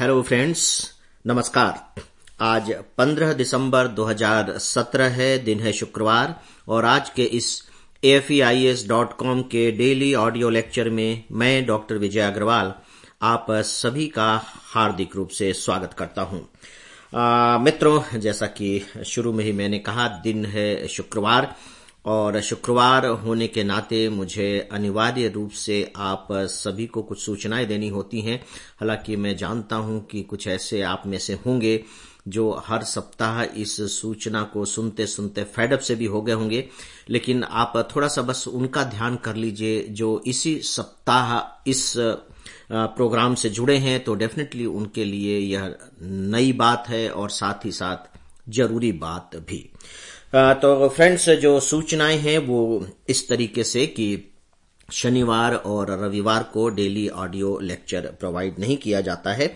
Hello friends, नमस्कार। आज 15 दिसंबर 2017 है, दिन है शुक्रवार और आज के इस AFEIS.com के डेली ऑडियो लेक्चर में मैं डॉक्टर विजय अग्रवाल आप सभी का हार्दिक रूप से स्वागत करता हूं। मित्रों, जैसा कि शुरू में ही मैंने कहा, दिन है शुक्रवार और शुक्रवार होने के नाते मुझे अनिवार्य रूप से आप सभी को कुछ सूचनाएं देनी होती हैं। हालांकि मैं जानता हूं कि कुछ ऐसे आप में से होंगे जो हर सप्ताह इस सूचना को सुनते सुनते फेडअप से भी हो गए होंगे, लेकिन आप थोड़ा सा बस उनका ध्यान कर लीजिए जो इसी सप्ताह इस प्रोग्राम से जुड़े हैं, तो डेफिनेटली उनके लिए यह नई बात है और साथ ही साथ जरूरी बात भी। तो फ्रेंड्स, जो सूचनाएं हैं वो इस तरीके से कि शनिवार और रविवार को डेली ऑडियो लेक्चर प्रोवाइड नहीं किया जाता है,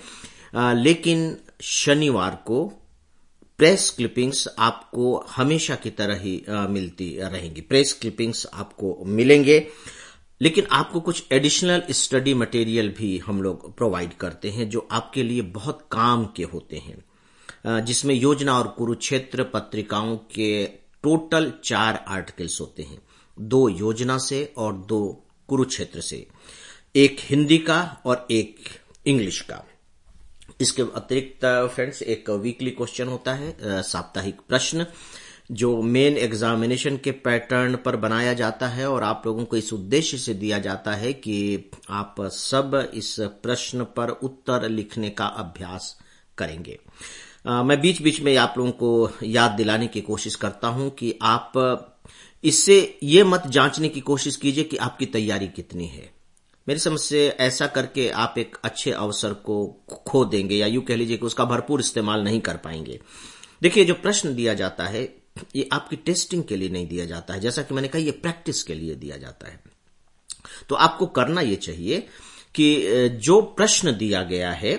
लेकिन शनिवार को प्रेस क्लिपिंग्स आपको हमेशा की तरह ही मिलती रहेंगी। प्रेस क्लिपिंग्स आपको मिलेंगे, लेकिन आपको कुछ एडिशनल स्टडी मटेरियल भी हम लोग प्रोवाइड करते हैं जो आपके लिए बहुत काम के होते हैं, जिसमें योजना और कुरुक्षेत्र पत्रिकाओं के टोटल 4 आर्टिकल्स होते हैं, 2 योजना से और 2 कुरुक्षेत्र से, एक हिंदी का और एक इंग्लिश का। इसके अतिरिक्त फ्रेंड्स एक वीकली क्वेश्चन होता है, साप्ताहिक प्रश्न, जो मेन एग्जामिनेशन के पैटर्न पर बनाया जाता है और आप लोगों को इस उद्देश्य से दिया जाता है कि आप सब इस प्रश्न पर उत्तर लिखने का अभ्यास करेंगे। मैं बीच बीच में आप लोगों को याद दिलाने की कोशिश करता हूं कि आप इससे ये मत जांचने की कोशिश कीजिए कि आपकी तैयारी कितनी है। मेरी समझ से ऐसा करके आप एक अच्छे अवसर को खो देंगे, या यूं कह लीजिए कि उसका भरपूर इस्तेमाल नहीं कर पाएंगे। देखिए, जो प्रश्न दिया जाता है ये आपकी टेस्टिंग के लिए नहीं दिया जाता है, जैसा कि मैंने कहा, ये प्रैक्टिस के लिए दिया जाता है। तो आपको करना ये चाहिए कि जो प्रश्न दिया गया है,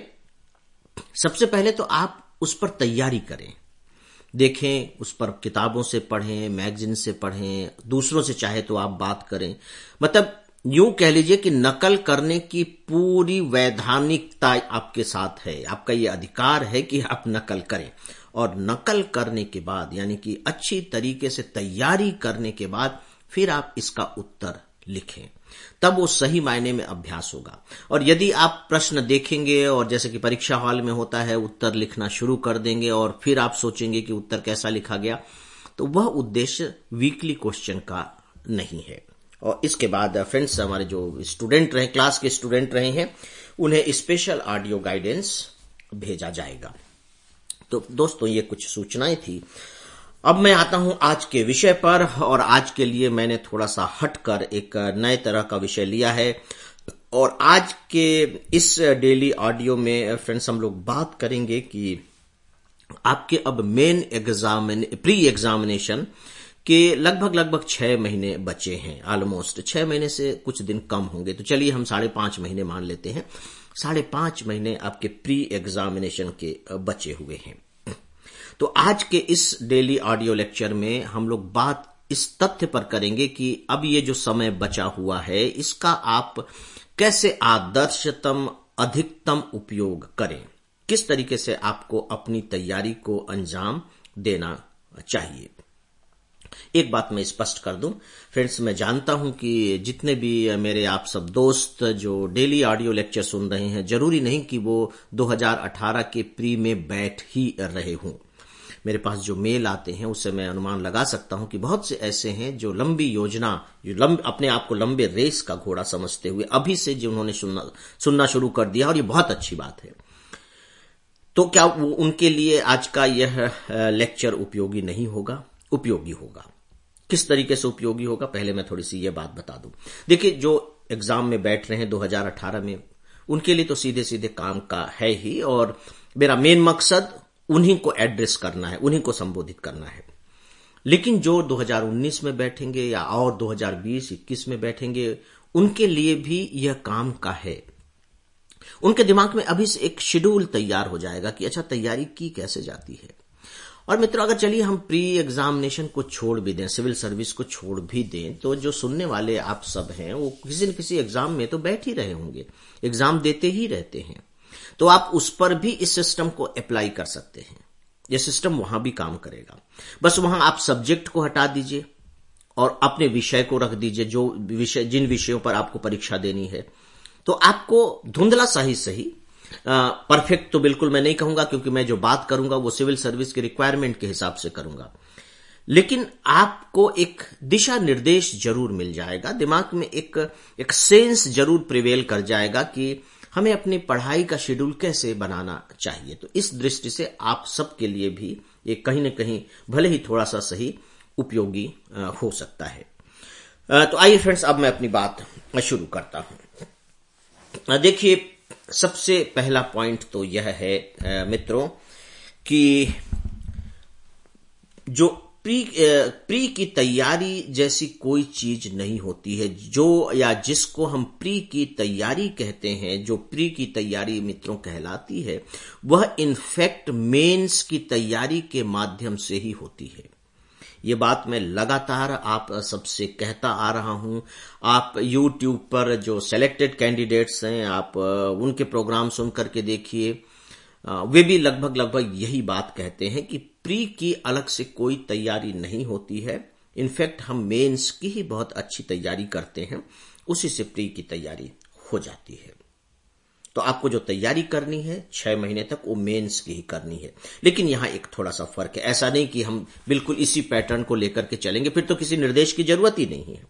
सबसे पहले तो आप उस पर तैयारी करें, देखें, उस पर किताबों से पढ़ें, मैगजीन से पढ़ें, दूसरों से चाहे तो आप बात करें। मतलब यूं कह लीजिए कि नकल करने की पूरी वैधानिकता आपके साथ है, आपका ये अधिकार है कि आप नकल करें। और नकल करने के बाद, यानी कि अच्छी तरीके से तैयारी करने के बाद, फिर आप इसका उत्तर लिखें, तब वो सही मायने में अभ्यास होगा। और यदि आप प्रश्न देखेंगे और जैसे कि परीक्षा हॉल में होता है, उत्तर लिखना शुरू कर देंगे और फिर आप सोचेंगे कि उत्तर कैसा लिखा गया, तो वह उद्देश्य वीकली क्वेश्चन का नहीं है। और इसके बाद फ्रेंड्स, हमारे जो स्टूडेंट रहे, क्लास के स्टूडेंट रहे हैं, उन्हें स्पेशल ऑडियो गाइडेंस भेजा जाएगा। तो दोस्तों, ये कुछ सूचनाएं थी। अब मैं आता हूं आज के विषय पर, और आज के लिए मैंने थोड़ा सा हटकर एक नए तरह का विषय लिया है। और आज के इस डेली ऑडियो में फ्रेंड्स हम लोग बात करेंगे कि आपके अब मेन प्री एग्जामिनेशन के लगभग 6 महीने बचे हैं। ऑलमोस्ट 6 महीने से कुछ दिन कम होंगे, तो चलिए हम 5.5 महीने मान लेते हैं। 5.5 महीने आपके प्री एग्जामिनेशन के बचे हुए हैं। तो आज के इस डेली ऑडियो लेक्चर में हम लोग बात इस तथ्य पर करेंगे कि अब ये जो समय बचा हुआ है, इसका आप कैसे आदर्शतम अधिकतम उपयोग करें, किस तरीके से आपको अपनी तैयारी को अंजाम देना चाहिए। एक बात मैं स्पष्ट कर दूं फ्रेंड्स, मैं जानता हूं कि जितने भी मेरे आप सब दोस्त जो डेली ऑडियो लेक्चर सुन रहे हैं, जरूरी नहीं कि वो 2018 के प्री में बैठ ही रहे हों। मेरे पास जो मेल आते हैं उससे मैं अनुमान लगा सकता हूं कि बहुत से ऐसे हैं जो लंबी योजना, अपने आप को लंबे रेस का घोड़ा समझते हुए अभी से जिन्होंने सुनना शुरू कर दिया, और ये बहुत अच्छी बात है। तो क्या उनके लिए आज का यह लेक्चर उपयोगी नहीं होगा? उपयोगी होगा। किस तरीके से उपयोगी होगा, पहले मैं थोड़ी सी यह बात बता दूं। देखिए, जो एग्जाम में बैठ रहे हैं 2018 में, उनके लिए तो सीधे सीधे काम का है ही, और मेरा मेन मकसद उन्हीं को एड्रेस करना है, उन्हीं को संबोधित करना है। लेकिन जो 2019 में बैठेंगे या और 2020-21 में बैठेंगे, उनके लिए भी यह काम का है। उनके दिमाग में अभी से एक शेड्यूल तैयार हो जाएगा कि अच्छा, तैयारी की कैसे जाती है। और मित्रों, अगर चलिए हम प्री एग्जामिनेशन को छोड़ भी दें, सिविल सर्विस को छोड़ भी दें, तो जो सुनने वाले आप सब हैं वो किसी न किसी एग्जाम में तो बैठ ही रहे होंगे, एग्जाम देते ही रहते हैं। तो आप उस पर भी इस सिस्टम को अप्लाई कर सकते हैं। यह सिस्टम वहां भी काम करेगा। बस वहां आप सब्जेक्ट को हटा दीजिए और अपने विषय को रख दीजिए, जिन विषयों पर आपको परीक्षा देनी है। तो आपको धुंधला सा ही सही, परफेक्ट तो बिल्कुल मैं नहीं कहूंगा, क्योंकि मैं जो बात करूंगा वो सिविल सर्विस के रिक्वायरमेंट के हिसाब से करूंगा, लेकिन आपको एक दिशा निर्देश जरूर मिल जाएगा। दिमाग में एक सेंस जरूर प्रिवेल कर जाएगा कि हमें अपनी पढ़ाई का शेड्यूल कैसे बनाना चाहिए। तो इस दृष्टि से आप सबके लिए भी ये कहीं न कहीं भले ही थोड़ा सा सही उपयोगी हो सकता है। तो आइए फ्रेंड्स, अब मैं अपनी बात शुरू करता हूं। देखिए, सबसे पहला पॉइंट तो यह है मित्रों कि जो प्री की तैयारी जैसी कोई चीज नहीं होती है। जो या जिसको हम प्री की तैयारी कहते हैं, जो प्री की तैयारी मित्रों कहलाती है, वह इनफैक्ट मेंस की तैयारी के माध्यम से ही होती है। ये बात मैं लगातार आप सबसे कहता आ रहा हूं। आप YouTube पर जो सेलेक्टेड कैंडिडेट्स हैं, आप उनके प्रोग्राम सुन करके देखिए, वे भी लगभग यही बात कहते हैं कि प्री की अलग से कोई तैयारी नहीं होती है। इनफैक्ट हम मेंस की ही बहुत अच्छी तैयारी करते हैं, उसी से प्री की तैयारी हो जाती है। तो आपको जो तैयारी करनी है 6 महीने तक, वो मेंस की ही करनी है। लेकिन यहां एक थोड़ा सा फर्क है। ऐसा नहीं कि हम बिल्कुल इसी पैटर्न को लेकर के चलेंगे, फिर तो किसी निर्देश की जरूरत ही नहीं है।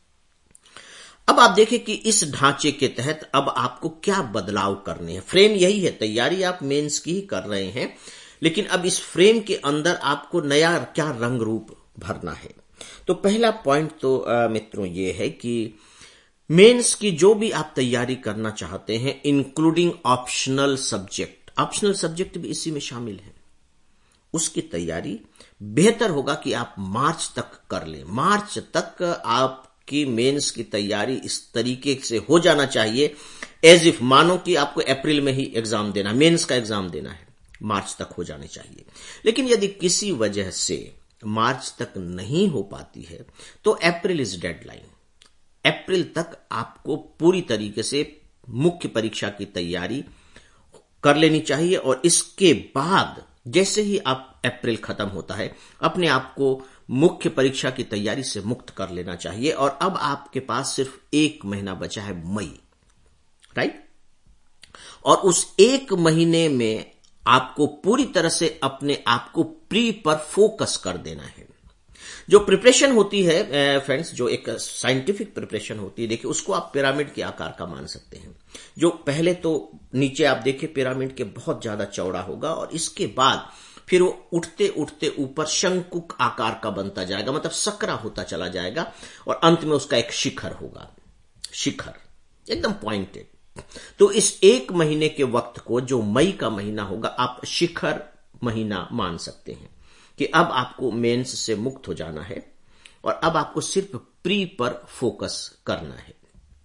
अब आप देखें कि इस ढांचे के तहत अब आपको क्या बदलाव करने हैं। फ्रेम यही है, तैयारी आप मेंस की ही कर रहे हैं, लेकिन अब इस फ्रेम के अंदर आपको नया क्या रंग रूप भरना है। तो पहला पॉइंट तो मित्रों ये है कि मेंस की जो भी आप तैयारी करना चाहते हैं, इंक्लूडिंग ऑप्शनल सब्जेक्ट भी इसी में शामिल है, उसकी तैयारी बेहतर होगा कि आप मार्च तक कर लें। मार्च तक आपकी मेंस की तैयारी इस तरीके से हो जाना चाहिए एज इफ मानो कि आपको अप्रैल में ही एग्जाम देना, मेंस का एग्जाम देना है, मार्च तक हो जाने चाहिए। लेकिन यदि किसी वजह से मार्च तक नहीं हो पाती है तो अप्रैल इज डेडलाइन। अप्रैल तक आपको पूरी तरीके से मुख्य परीक्षा की तैयारी कर लेनी चाहिए और इसके बाद जैसे ही आप अप्रैल खत्म होता है, अपने आप को मुख्य परीक्षा की तैयारी से मुक्त कर लेना चाहिए। और अब आपके पास सिर्फ 1 महीना बचा है, मई, राइट? और उस 1 महीने में आपको पूरी तरह से अपने आप को प्री पर फोकस कर देना है। जो प्रिपरेशन होती है फ्रेंड्स, जो एक साइंटिफिक प्रिपरेशन होती है, देखिए उसको आप पिरामिड के आकार का मान सकते हैं। जो पहले तो नीचे आप देखिए पिरामिड के बहुत ज्यादा चौड़ा होगा और इसके बाद फिर वो उठते उठते ऊपर शंकु आकार का बनता जाएगा, मतलब सकरा होता चला जाएगा और अंत में उसका एक शिखर होगा, शिखर एकदम पॉइंटेड। तो इस 1 महीने के वक्त को, जो मई का महीना होगा, आप शिखर महीना मान सकते हैं कि अब आपको मेंस से मुक्त हो जाना है और अब आपको सिर्फ प्री पर फोकस करना है।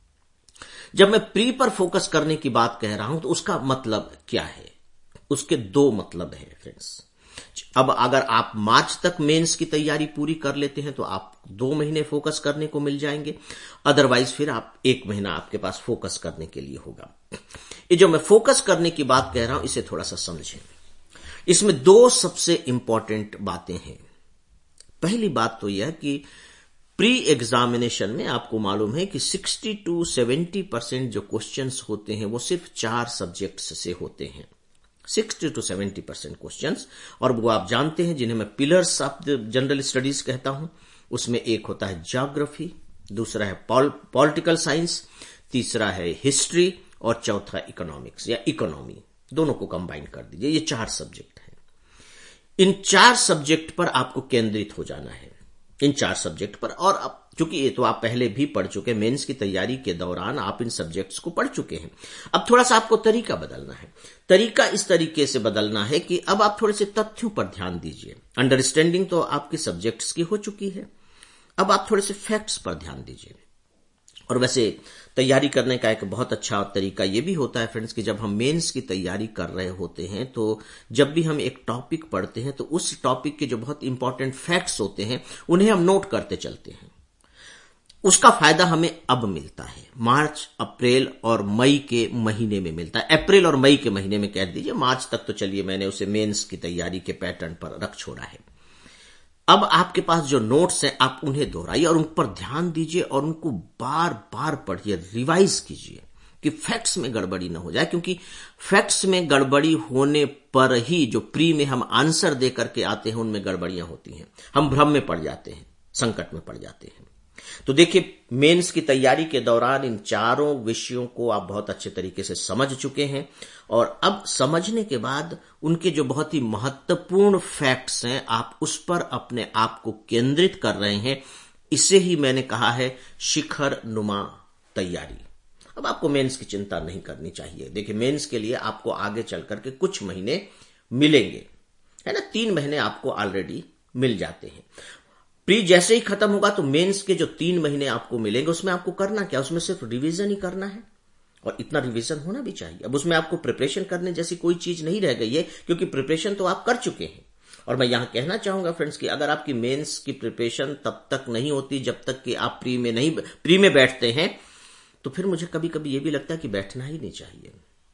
जब मैं प्री पर फोकस करने की बात कह रहा हूं तो उसका मतलब क्या है? उसके 2 मतलब है फ्रेंड्स। अब अगर आप मार्च तक मेंस की तैयारी पूरी कर लेते हैं तो आप 2 महीने फोकस करने को मिल जाएंगे, अदरवाइज फिर आप 1 महीना आपके पास फोकस करने के लिए होगा। ये जो मैं फोकस करने की बात कह रहा हूं, इसे थोड़ा सा समझें। इसमें 2 सबसे इंपॉर्टेंट बातें हैं। पहली बात तो यह कि प्री एग्जामिनेशन में आपको मालूम है कि 60 to 70% जो क्वेश्चंस होते हैं वो सिर्फ 4 सब्जेक्ट्स से होते हैं, 60 to 70% क्वेश्चंस। और वो आप जानते हैं जिन्हें मैं pillars of the general studies कहता हूं। उसमें एक होता है ज्योग्राफी, दूसरा है पॉलिटिकल साइंस, तीसरा है हिस्ट्री और चौथा इकोनॉमिक्स या इकोनॉमी। दोनों को कंबाइन कर दीजिए, ये 4 सब्जेक्ट हैं। इन 4 सब्जेक्ट पर आपको केंद्रित हो जाना है, इन 4 सब्जेक्ट पर। और अब चूंकि ये तो आप पहले भी पढ़ चुके हैं, मेंस की तैयारी के दौरान आप इन सब्जेक्ट्स को पढ़ चुके हैं। अब थोड़ा सा आपको तरीका बदलना है। तरीका इस तरीके से बदलना है कि अब आप थोड़े से तथ्यों पर ध्यान दीजिए। अंडरस्टैंडिंग तो आपके सब्जेक्ट्स की हो चुकी है, अब आप थोड़े से फैक्ट्स पर ध्यान दीजिए। और वैसे तैयारी करने का एक बहुत अच्छा तरीका यह भी होता है फ्रेंड्स कि जब हम मेंस की तैयारी कर रहे होते हैं तो जब भी हम एक टॉपिक पढ़ते हैं तो उस टॉपिक के जो बहुत इंपॉर्टेंट फैक्ट्स होते हैं उन्हें हम नोट करते चलते हैं। उसका फायदा हमें अब मिलता है, मार्च, अप्रैल और मई के महीने में मिलता है। अप्रैल और मई के महीने में कह दीजिए, मार्च तक तो चलिए मैंने उसे मेंस की तैयारी के पैटर्न पर रख छोड़ा है। अब आपके पास जो नोट्स हैं आप उन्हें दोहराइए और उन पर ध्यान दीजिए और उनको बार बार पढ़िए, रिवाइज कीजिए कि फैक्ट्स में गड़बड़ी ना हो जाए, क्योंकि फैक्ट्स में गड़बड़ी होने पर ही जो प्री में हम आंसर दे करके आते हैं उनमें गड़बड़ियां होती हैं, हम भ्रम में पड़ जाते हैं, संकट में पड़ जाते हैं। तो देखिए, मेंस की तैयारी के दौरान इन चारों विषयों को आप बहुत अच्छे तरीके से समझ चुके हैं और अब समझने के बाद उनके जो बहुत ही महत्वपूर्ण फैक्ट्स हैं आप उस पर अपने आप को केंद्रित कर रहे हैं। इसे ही मैंने कहा है शिखर नुमा तैयारी। अब आपको मेंस की चिंता नहीं करनी चाहिए। देखिए, मेंस के लिए आपको आगे चल करके कुछ महीने मिलेंगे, है ना, 3 महीने आपको ऑलरेडी मिल जाते हैं। प्री जैसे ही खत्म होगा तो मेंस के जो 3 महीने आपको मिलेंगे उसमें आपको करना क्या, उसमें सिर्फ रिवीजन ही करना है और इतना रिवीजन होना भी चाहिए। अब उसमें आपको प्रिपरेशन करने जैसी कोई चीज नहीं रह गई है, क्योंकि प्रिपरेशन तो आप कर चुके हैं। और मैं यहां कहना चाहूंगा फ्रेंड्स कि अगर आपकी मेंस की प्रिपरेशन तब तक नहीं होती जब तक कि आप प्री में बैठते हैं, तो फिर मुझे कभी कभी यह भी लगता है कि बैठना ही नहीं चाहिए।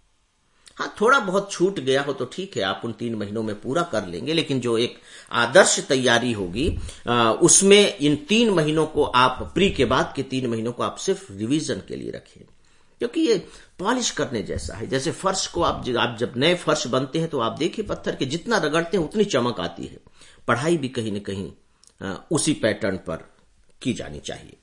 हाँ, थोड़ा बहुत छूट गया हो तो ठीक है, आप उन 3 महीनों में पूरा कर लेंगे, लेकिन जो एक आदर्श तैयारी होगी उसमें इन 3 महीनों को आप, प्री के बाद के 3 महीनों को आप सिर्फ रिवीजन के लिए रखें, क्योंकि ये पॉलिश करने जैसा है। जैसे फर्श को आप जब नए फर्श बनते हैं तो आप देखिए पत्थर के जितना रगड़ते हैं उतनी चमक आती है। पढ़ाई भी कहीं न कहीं उसी पैटर्न पर की जानी चाहिए।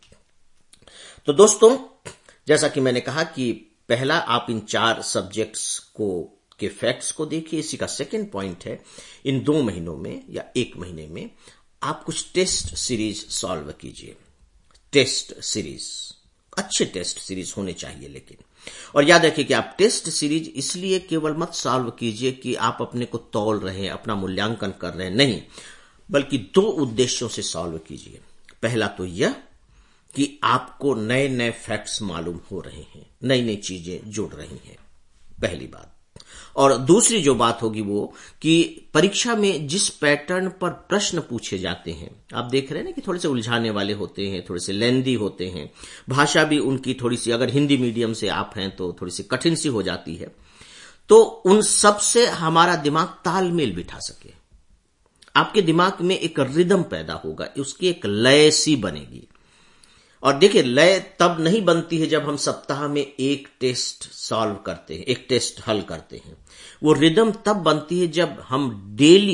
तो दोस्तों, जैसा कि मैंने कहा कि पहला आप इन 4 सब्जेक्ट्स के फैक्ट्स को देखिए। इसी का सेकंड पॉइंट है, इन 2 महीनों में या 1 महीने में आप कुछ टेस्ट सीरीज सॉल्व कीजिए। टेस्ट सीरीज, अच्छे टेस्ट सीरीज होने चाहिए लेकिन, और याद रखिए कि आप टेस्ट सीरीज इसलिए केवल मत सॉल्व कीजिए कि आप अपने को तौल रहे हैं, अपना मूल्यांकन कर रहे हैं, नहीं, बल्कि 2 उद्देश्यों से सॉल्व कीजिए। पहला तो यह कि आपको नए नए फैक्ट्स मालूम हो रहे हैं, नई नई चीजें जुड़ रही हैं, पहली बात। और दूसरी जो बात होगी वो कि परीक्षा में जिस पैटर्न पर प्रश्न पूछे जाते हैं, आप देख रहे हैं ना कि थोड़े से उलझाने वाले होते हैं, थोड़े से लेंदी होते हैं, भाषा भी उनकी थोड़ी सी, अगर हिंदी मीडियम से आप हैं तो थोड़ी सी कठिन सी हो जाती है, तो उन सब से हमारा दिमाग तालमेल बिठा सके, आपके दिमाग में एक रिदम पैदा होगा, उसकी एक लय सी बनेगी। और देखिए, लय तब नहीं बनती है जब हम सप्ताह में एक टेस्ट सॉल्व करते हैं, एक टेस्ट हल करते हैं। वो रिदम तब बनती है जब हम डेली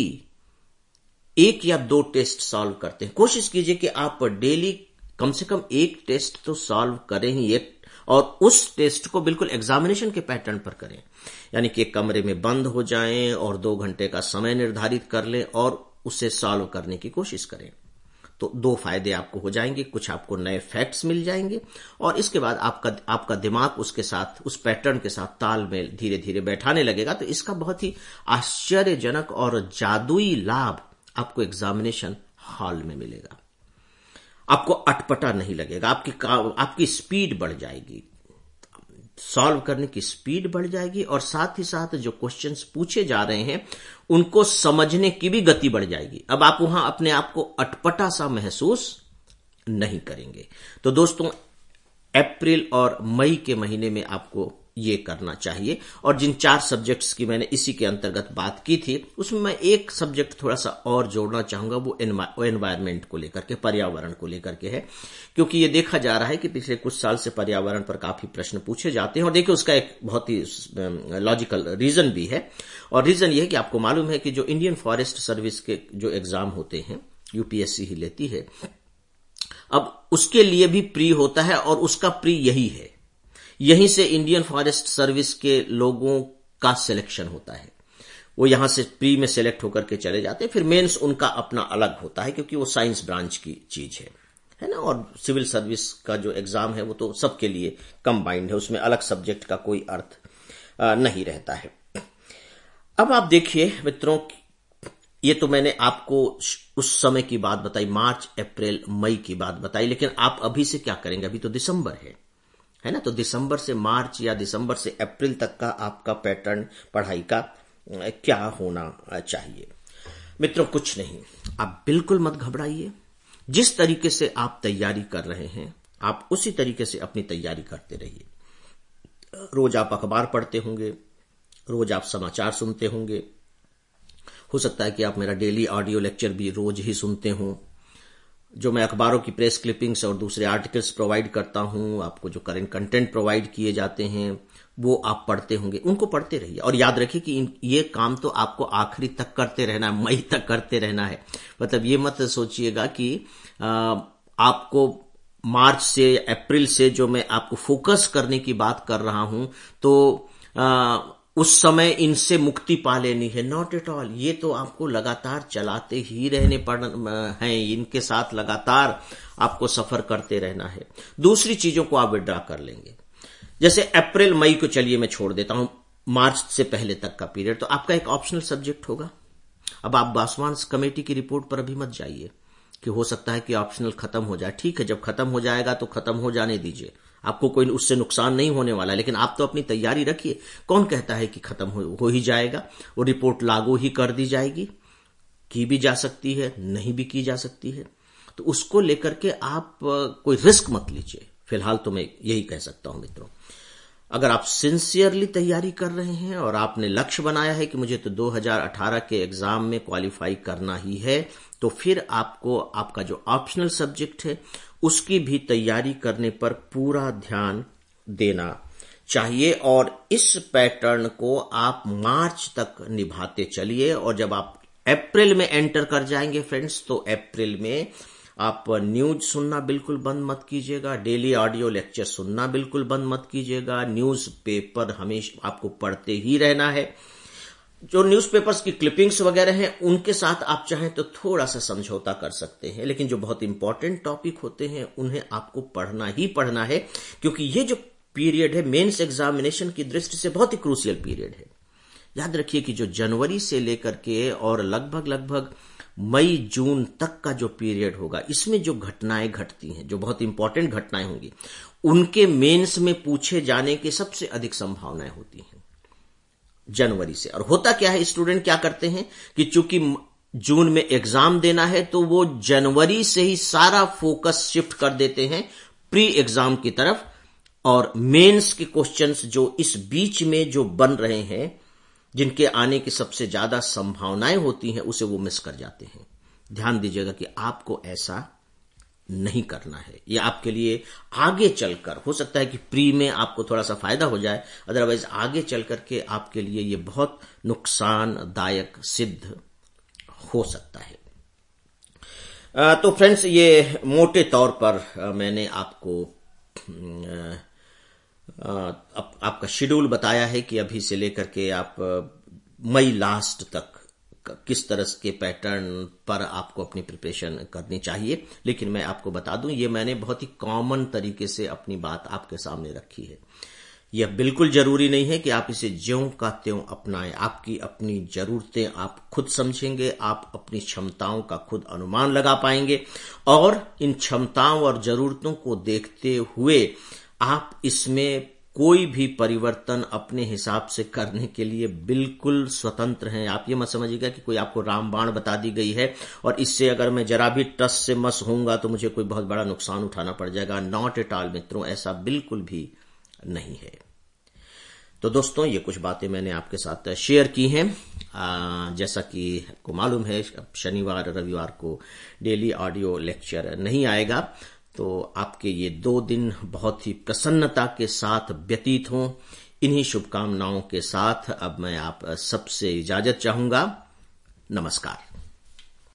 1 या 2 टेस्ट सॉल्व करते हैं। कोशिश कीजिए कि आप डेली कम से कम 1 टेस्ट तो सॉल्व करें ही, और उस टेस्ट को बिल्कुल एग्जामिनेशन के पैटर्न पर करें, यानी कि एक कमरे में बंद हो जाएं और 2 घंटे का समय निर्धारित कर लें और उसे सॉल्व करने की कोशिश करें। तो 2 फायदे आपको हो जाएंगे, कुछ आपको नए फैक्ट्स मिल जाएंगे और इसके बाद आपका दिमाग उसके साथ, उस पैटर्न के साथ तालमेल धीरे धीरे बैठाने लगेगा। तो इसका बहुत ही आश्चर्यजनक और जादुई लाभ आपको एग्जामिनेशन हॉल में मिलेगा। आपको अटपटा नहीं लगेगा, आपकी स्पीड बढ़ जाएगी, सॉल्व करने की स्पीड बढ़ जाएगी और साथ ही साथ जो क्वेश्चंस पूछे जा रहे हैं उनको समझने की भी गति बढ़ जाएगी। अब आप वहां अपने आप को अटपटा सा महसूस नहीं करेंगे। तो दोस्तों, अप्रैल और मई के महीने में आपको ये करना चाहिए। और जिन 4 सब्जेक्ट्स की मैंने इसी के अंतर्गत बात की थी, उसमें मैं एक सब्जेक्ट थोड़ा सा और जोड़ना चाहूंगा, वो एनवायरमेंट को लेकर के, पर्यावरण को लेकर के है, क्योंकि ये देखा जा रहा है कि पिछले कुछ साल से पर्यावरण पर काफी प्रश्न पूछे जाते हैं। और देखिए, उसका एक बहुत ही लॉजिकल रीजन भी है, और रीजन ये है कि आपको मालूम है कि जो इंडियन फॉरेस्ट सर्विस के जो एग्जाम होते हैं, यूपीएससी ही लेती है, अब उसके लिए भी प्री होता है और उसका प्री यही है, यहीं से इंडियन फॉरेस्ट सर्विस के लोगों का सिलेक्शन होता है। वो यहां से प्री में सिलेक्ट होकर के चले जाते हैं, फिर मेंस उनका अपना अलग होता है, क्योंकि वो साइंस ब्रांच की चीज है ना। और सिविल सर्विस का जो एग्जाम है वो तो सबके लिए कंबाइंड है, उसमें अलग सब्जेक्ट का कोई अर्थ नहीं रहता है। अब आप देखिए मित्रों, ये तो मैंने आपको उस समय की बात बताई, मार्च, अप्रैल, मई की बात बताई, लेकिन आप अभी से क्या करेंगे? अभी तो दिसंबर है ना। तो दिसंबर से मार्च या दिसंबर से अप्रैल तक का आपका पैटर्न पढ़ाई का क्या होना चाहिए? मित्रों, कुछ नहीं, आप बिल्कुल मत घबराइए। जिस तरीके से आप तैयारी कर रहे हैं आप उसी तरीके से अपनी तैयारी करते रहिए। रोज आप अखबार पढ़ते होंगे, रोज आप समाचार सुनते होंगे, हो सकता है कि आप मेरा डेली ऑडियो लेक्चर भी रोज ही सुनते हों। जो मैं अखबारों की प्रेस क्लिपिंग्स और दूसरे आर्टिकल्स प्रोवाइड करता हूं, आपको जो करंट कंटेंट प्रोवाइड किए जाते हैं वो आप पढ़ते होंगे, उनको पढ़ते रहिए। और याद रखिए कि ये काम तो आपको आखिरी तक करते रहना है, मई तक करते रहना है। मतलब ये मत सोचिएगा कि आपको मार्च से अप्रैल से जो मैं आपको फोकस करने की बात कर रहा हूं तो उस समय इनसे मुक्ति पा लेनी है। Not at all. ये तो आपको लगातार चलाते ही रहने हैं, इनके साथ लगातार आपको सफर करते रहना है। दूसरी चीजों को आप विड्रॉ कर लेंगे, जैसे अप्रैल मई को चलिए मैं छोड़ देता हूं, मार्च से पहले तक का पीरियड तो आपका एक ऑप्शनल सब्जेक्ट होगा। अब आप बासवान कमेटी की रिपोर्ट पर अभी मत जाइए कि हो सकता है कि ऑप्शनल खत्म हो जाए। ठीक है, जब खत्म हो जाएगा तो खत्म हो जाने दीजिए, आपको कोई उससे नुकसान नहीं होने वाला, लेकिन आप तो अपनी तैयारी रखिए। कौन कहता है कि खत्म हो ही जाएगा? वो रिपोर्ट लागू ही कर दी जाएगी, की भी जा सकती है, नहीं भी की जा सकती है। तो उसको लेकर के आप कोई रिस्क मत लीजिए। फिलहाल तो मैं यही कह सकता हूं मित्रों, अगर आप सिंसियरली तैयारी कर रहे हैं और आपने लक्ष्य बनाया है कि मुझे तो 2018 के एग्जाम में क्वालिफाई करना ही है, तो फिर आपको आपका जो ऑप्शनल सब्जेक्ट है उसकी भी तैयारी करने पर पूरा ध्यान देना चाहिए। और इस पैटर्न को आप मार्च तक निभाते चलिए। और जब आप अप्रैल में एंटर कर जाएंगे फ्रेंड्स, तो अप्रैल में आप न्यूज सुनना बिल्कुल बंद मत कीजिएगा, डेली ऑडियो लेक्चर सुनना बिल्कुल बंद मत कीजिएगा। न्यूज पेपर हमेशा आपको पढ़ते ही रहना है। जो न्यूज़पेपर्स की क्लिपिंग्स वगैरह हैं उनके साथ आप चाहें तो थोड़ा सा समझौता कर सकते हैं, लेकिन जो बहुत इंपॉर्टेंट टॉपिक होते हैं उन्हें आपको पढ़ना ही पढ़ना है, क्योंकि ये जो पीरियड है मेंस एग्जामिनेशन की दृष्टि से बहुत ही क्रूशियल पीरियड है। याद रखिए कि जो जनवरी से लेकर के और लगभग मई जून तक का जो पीरियड होगा, इसमें जो घटनाएं घटती हैं, जो बहुत इंपॉर्टेंट घटनाएं होंगी, उनके मेंस में पूछे जाने की सबसे अधिक संभावनाएं होती हैं जनवरी से। और होता क्या है, स्टूडेंट क्या करते हैं कि चूंकि जून में एग्जाम देना है तो वो जनवरी से ही सारा फोकस शिफ्ट कर देते हैं प्री एग्जाम की तरफ, और मेंस के क्वेश्चंस जो इस बीच में जो बन रहे हैं, जिनके आने की सबसे ज्यादा संभावनाएं होती हैं, उसे वो मिस कर जाते हैं। ध्यान दीजिएगा कि आपको ऐसा नहीं करना है। ये आपके लिए आगे चलकर हो सकता है कि प्री में आपको थोड़ा सा फायदा हो जाए, अदरवाइज आगे चल करके आपके लिए ये बहुत नुकसानदायक सिद्ध हो सकता है। तो फ्रेंड्स, ये मोटे तौर पर मैंने आपको आपका शेड्यूल बताया है कि अभी से लेकर के आप मई लास्ट तक किस तरह के पैटर्न पर आपको अपनी प्रिपरेशन करनी चाहिए। लेकिन मैं आपको बता दूं, ये मैंने बहुत ही कॉमन तरीके से अपनी बात आपके सामने रखी है। यह बिल्कुल जरूरी नहीं है कि आप इसे ज्यों का त्यों अपनाएं। आपकी अपनी जरूरतें आप खुद समझेंगे, आप अपनी क्षमताओं का खुद अनुमान लगा पाएंगे, और इन क्षमताओं और जरूरतों को देखते हुए आप इसमें कोई भी परिवर्तन अपने हिसाब से करने के लिए बिल्कुल स्वतंत्र हैं। आप ये मत समझिएगा कि कोई आपको रामबाण बता दी गई है और इससे अगर मैं जरा भी टस से मस होऊंगा तो मुझे कोई बहुत बड़ा नुकसान उठाना पड़ जाएगा। नॉट एट ऑल मित्रों, ऐसा बिल्कुल भी नहीं है। तो दोस्तों, ये कुछ बातें मैंने आपके साथ शेयर की हैं। जैसा कि आपको मालूम है, शनिवार रविवार को डेली ऑडियो लेक्चर नहीं आएगा, तो आपके ये 2 दिन बहुत ही प्रसन्नता के साथ व्यतीत हों। इन्हीं शुभकामनाओं के साथ अब मैं आप सबसे इजाजत चाहूंगा। नमस्कार।